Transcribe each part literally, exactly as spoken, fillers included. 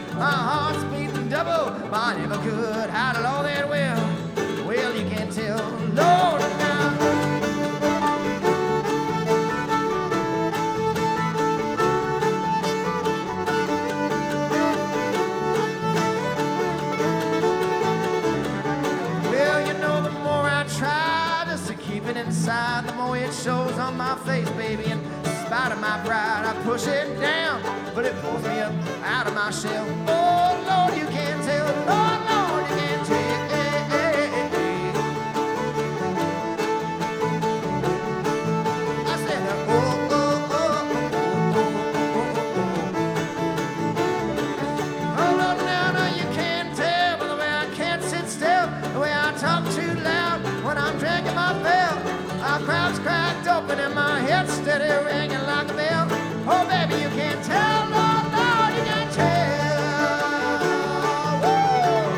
My heart's beating double, my neighbor could hide all that well. Well, you can't tell, Lord, now. Well, you know, the more I try just to keep it inside, the more it shows on my face, baby. And in spite of my pride, I push it down, but it pulls me up out of my shell. Oh, Lord, you can't tell. Lord, Lord, you can't tell. I said, oh, oh, oh, oh, oh, oh, Lord, now, now, you can't tell by the way I can't sit still, the way I talk too loud when I'm drinking my fill. Our crowd's cracked open and my head's steady ringing like a bell. Oh, baby, you can't tell, Lord, Lord, you can't tell. Woo!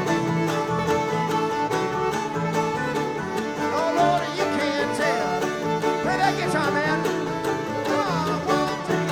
Oh, Lord, you can't tell. Play that guitar, man. One, one, two.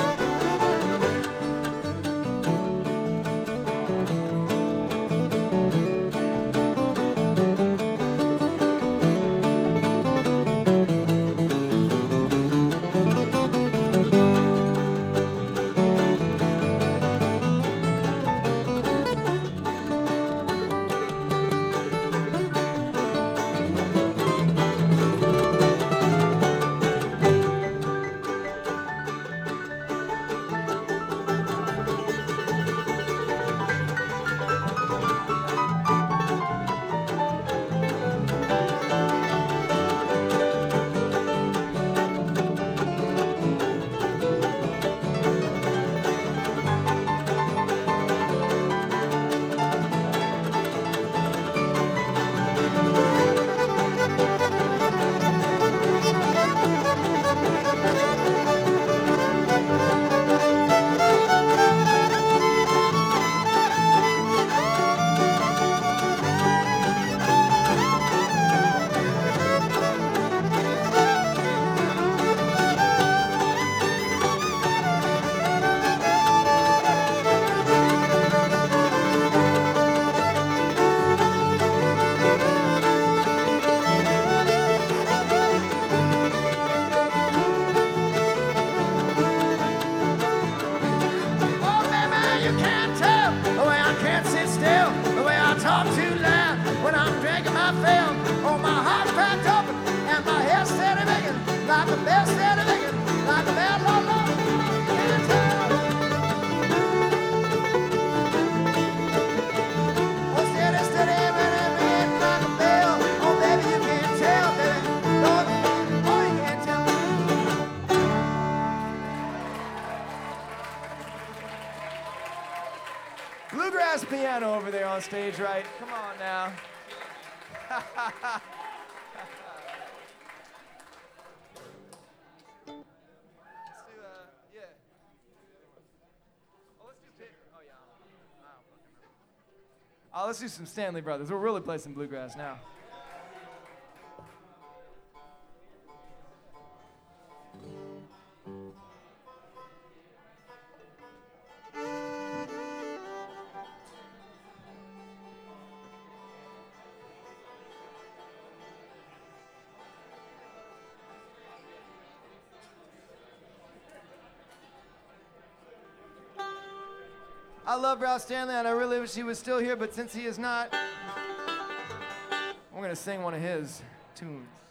Bluegrass piano over there on stage, right? Come on now. Oh, let's do some Stanley Brothers. We'll really play some bluegrass now. I love Ralph Stanley, and I really wish he was still here, but since he is not, I'm going to sing one of his tunes.